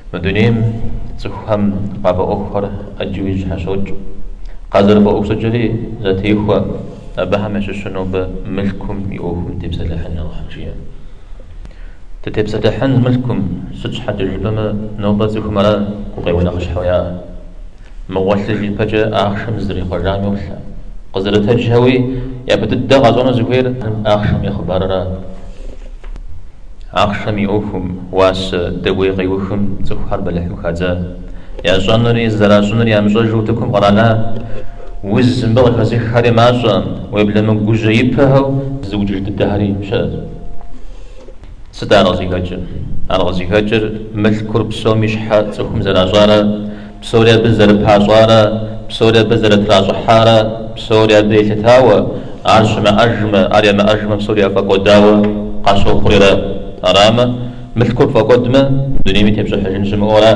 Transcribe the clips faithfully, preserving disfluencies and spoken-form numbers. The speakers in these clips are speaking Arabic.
مدنيم تفهم بابا أخر أجويج حشوج قادر بأوسجري ذاتي هو أبها مش شنو بملكم يوهم تبسلحن الله حجيا تتبسلحن ملكم سج حد ربما نوبة زكمرا وقيونا خش حويا موصل الفجأة آخشم زري خرامي ولا قدرت هجهوي يا بتدق أظن زهير آخشم يخبرنا آخشم يوهم واس دوي غيوهم تخر بلحم خازا يا جنري زرا جنري يا مجوجوتكم قرانا وز مبغي خزي خاري ماشا ويبلا من جوجيبها زوج الدهري شاد ستار غزي هجر على غزي هجر مذكر بسومي شحات تخم زرا جارا بسوريا بزر بحاجارا بسوريا بزر تراجحارا بسوريا بيت تاوى عرش ما أجم أريا ما أجم بسوريا فقداوى قاشو خريرا أراما مذكر فقدما دنيمي تبجح جنجم أورا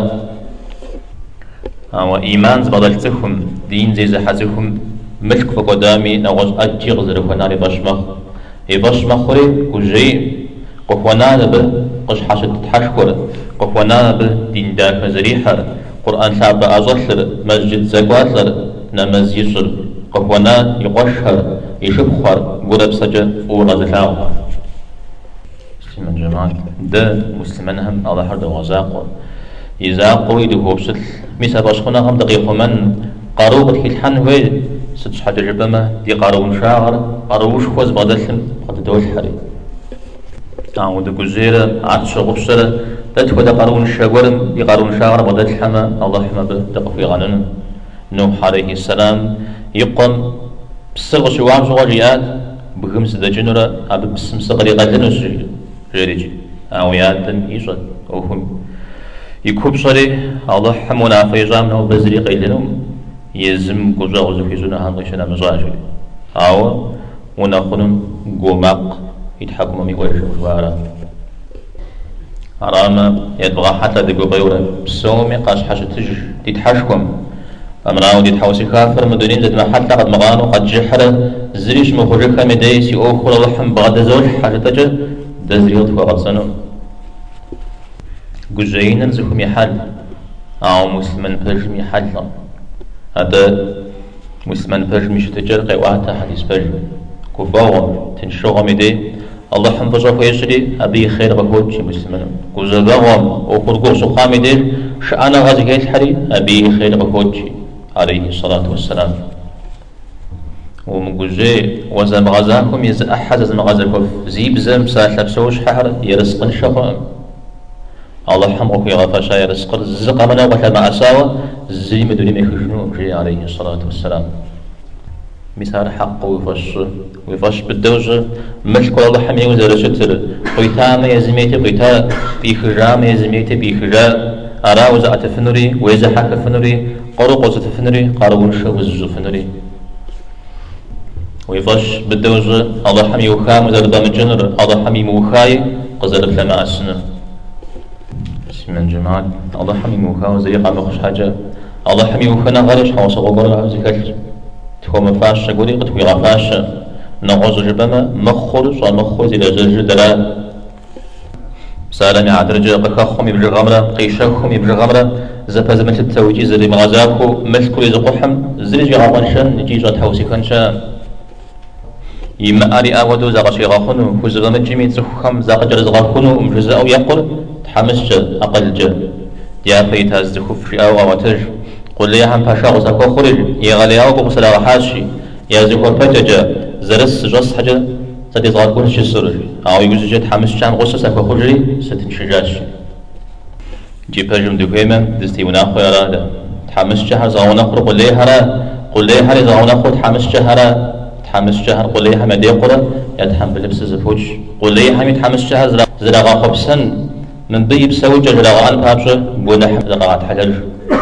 أو إيمان زبادلتهم دين زي زحزهم ملك فقدامي نغز أجي غزر فناري بشمخ يبشمخ خري وجي قفوانا به قش حاشد تحشكر قفوانا به دين داك مزريحر قرآن ثابت أزلر مسجد زقواتر نمز يسر قفوانا يقشهر يشبخر قرب سجا ورزلاو مسلمان جماعة ده مسلمان هم الله حرد وغزاقه إذا قويد هو بسل ميسا باشخونا هم دقيقو من قاروبت كيلحان هوي ستش حاجة ربما دي قارون شاعر قاروش خوز بادلهم قد دول حري تعود قزيرة عطش غبسرة تدخل دا قارون شاقورم دي قارون شاعر بادلحما الله حما بدقفي غانون نوح عليه السلام يقوم بسغش وعم شغاليات بخمس دا جنرة عبد بسم سغري غالنوس جريجي أو يادن إيجاد أوهم يكوب صري الله حمونا فيجام نو بزري قيلنهم يزم قجا وزفيزونا هنغشنا مزاجي أو ونخنم قوماق يتحكم ميقوش وارا أراما يتبغى حتى دي قبيورا بسومي قاش حاجة تجي تتحشكم أمراو دي تحوسي كافر مدونين زد ما حتى قد مغانو قد جحرة زريش مخرجة مديسي أوخر اللحم بغد زوج حاجة تجي دزريوت فغرسنو جزئين نزكم يحل أو مسلمان برجم يحل هذا مسلمان برجم يشتجر قواتا حديث برجم كفاهم تنشغم يدي الله حم فجر فيشري أبي خير بكوتش مسلمان كوزغام أو خرجو سخام يدي شأنا غازي الحري أبي خير بكوتش عليه الصلاة والسلام ومن جزء وزم غزاكم يز أحد زم غزاكم زيب زم سالب سوش حر يرزق شفاء الله حمق في غفاشا يرزق الزق منا وحما أساوى زي مدوني ميخشنو جي عليه الصلاة والسلام مثال حق ويفش ويفش بالدوجة ملك الله حمي وزر شتر قيتام يزميت قيتا بيخجام يزميت بيخجا أراوز أتفنري ويزحك فنري قرق وزتفنري قارون شوز فنري ويفش بالدوجة الله حمي وخام وزر بام الجنر الله حمي موخاي قزر لما أسنه من جماعة الله حمي موخا وزي قام خش حاجة الله حمي موخنا غرش حوص غبرة زكاة تكون مفاش قولي قد في غفاش نغوز جبما مخرج ومخرج إلى جرج دلا سالم عدرج قخهم يبرج غمرة قيشهم يبرج غمرة زفاز مثل التوجيه زري مغازاكو مثل كل زقحم زري غوانشان نتيجة حوسي كنشا يما أري أودو زغشي غاخنو فزغم الجميع زخم زغجر زغاخنو مجزء أو يقول تحمس أقل جل يا فيت هز خفش أو وتج قل لي هم فشاغ زكو خرج يا غلي أو بقصر حاشي يا زكو فتج زرس جص حاجة صدي زغاكون شسر أو يجوز جت حمس شان غصة زكو خرجي ستن شجاش جيب هجم دكيمة دستي وناخو يرادا تحمس شهر زغونا خر قل لي هرا قل لي هري زغونا خر تحمس شهر تحمس شهر قل لي هم ديقرا يتحمل لبس زفوج قل لي هم يتحمس شهر زرغا خبسن من بيب سوجة لغان بابشة بونح لغات حلج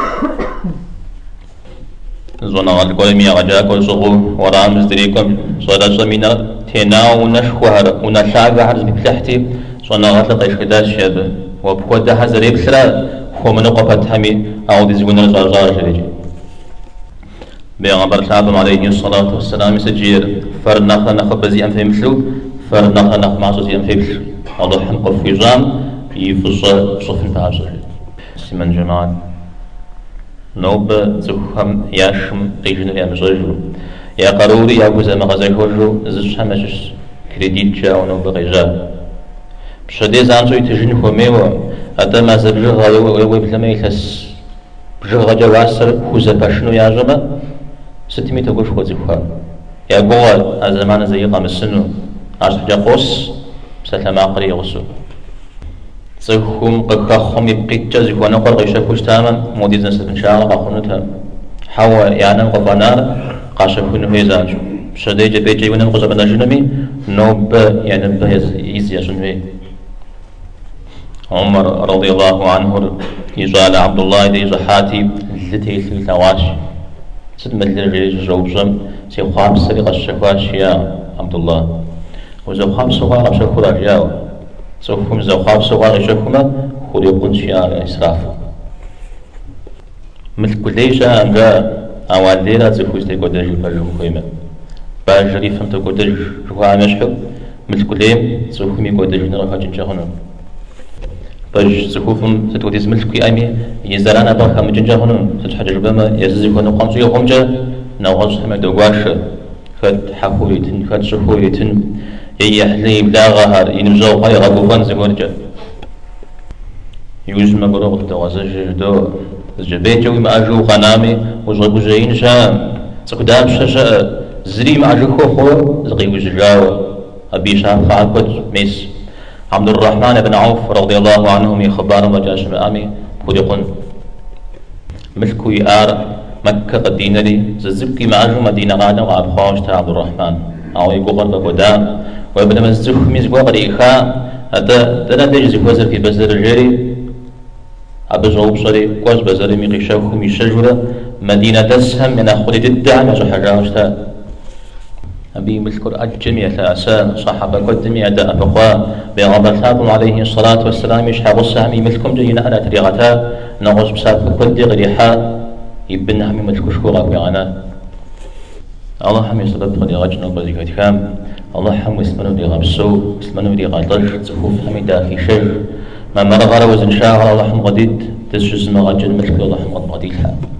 زونا الكل ميا غجا كل صغو ورامز دريكم صدا صمينا تناو ونشخوهر ونشاق عرض بفتحتي زونا غات لقيش كداش شاب وبخود ده زريب سلا خو من قفت همي أو دزون الزرزار جريج بيغمبر تعالى عليه الصلاة والسلام سجير فرنخ نخ بزي أم فيمشلو فرنخ نخ معصوصي أم فيمشلو الله حنقف في جام يفصل صف الفاصل سمن جماعة نوب زخم ياشم قيجن يا مجرجو يا قروري يا جوز ما غزيهوجو زش همش كريديت جاو نوب غيجا بشدي زانجو يتجن خوميو هذا ما زبجو غالو ويبلما يلس بجو غجا واسر خوزا باشنو يا جما ستمي تقول خوزي خواب يا قوال الزمان زي قام السنو عشر حاجة قوس بسلام عقلي غسو زخم قخم يبقيت جزي وانا قر غيشا كوش تاما مودي زنسل ان شاء الله قاخونتها حوا يعني قفانار قاشا كونو هيزانجو شدي جبي جي ونن قزا بنا جنمي نوب يعني بهيز يزي جنمي عمر رضي الله عنه يجعل عبد الله دي زحاتي لتي في تواش ست مدلر جيج جوبجم سي خواب سرق الشكواش يا عبد الله وزو خواب سوغا غشكو راجياو سوكم زو خواب سوغا غشكوما خوري قنش يا إسراف مثل كليشا أنجا أواليرا زفوز دي قدر البرجم خويمة باجري فهمت قدر جوا مشحب مثل كليم زوكمي قدر نرفع جنجهنا باج زكوفم ستوديز ملكي أمي يزرانا بقى مجنجهنا ستحج ربما يزيكون قامسو يقومجا نوغز حمد وقاش فد حقويتن فد شخويتن يحلي بلاغها ينبزو قاي غبوفان زغورجا يوزم بروغ توازج دو زجبيتو ما أجو قنامي وزغبو جاين شام تقدام شاشا زري ما أجو خوخو زغي وجلاو أبي شام فعبت ميس عبد الرحمن بن عوف رضي الله عنه من خبار وجاش مآمي خلقن ملكو يار مكة قدينة لي ززبكي ما أجو مدينة غانا وأبخوش تا عبد الرحمن أو يقبر بقدام وابن مزدوح مزبوع قريخا هذا دنا تجزي وزر في بزر الجري أبزعو بصري قوز بزر ميقشاوكو ميشجرة مدينة تسهم من أخولي الدعم وزو حجاوشتا أبي مذكر الجميع ثلاثة صحابة قدمي أداء بقوا بغضاثاتهم عليه الصلاة والسلام يشحب السهمي ملكم جينا على طريقتا نغز بسات قد غريحا يبنها من ملك شكورا بغانا الله حمي سبب قد غجنا بذيك كام الله حمي اسمنو دي غبسو اسمنو دي غضج زخوف حميدا في شر ما مرغر وزن شاغر الله حم غديد تسجز مغجن ملك الله حم غديد